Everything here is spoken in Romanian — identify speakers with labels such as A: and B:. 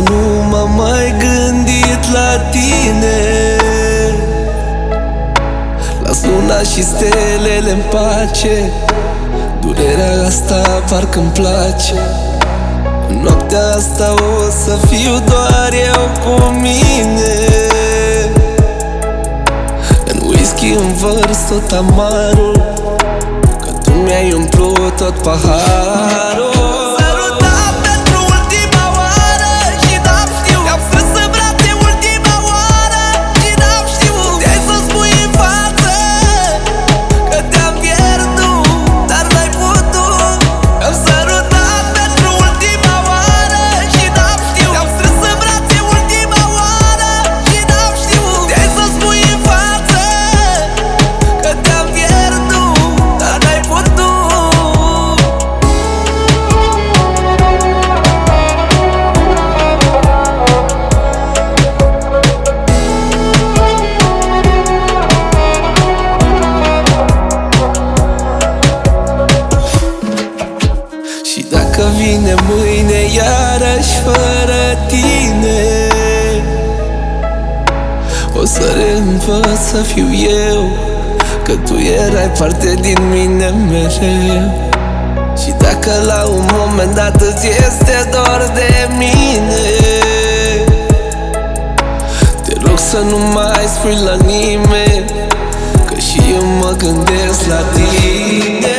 A: nu m-am mai gândit la tine. Las luna și stelele în pace, durerea asta parcă-mi place. În noaptea asta o să fiu doar eu cu mine. În whisky învărs tot amarul, că tu mi-ai umplut tot paharul. Dacă vine mâine iarăși fără tine, o să reînvăț să fiu eu, că tu erai parte din mine mereu. Și dacă la un moment dat îți este dor de mine, te rog să nu mai spui la nimeni, că și eu mă gândesc la tine.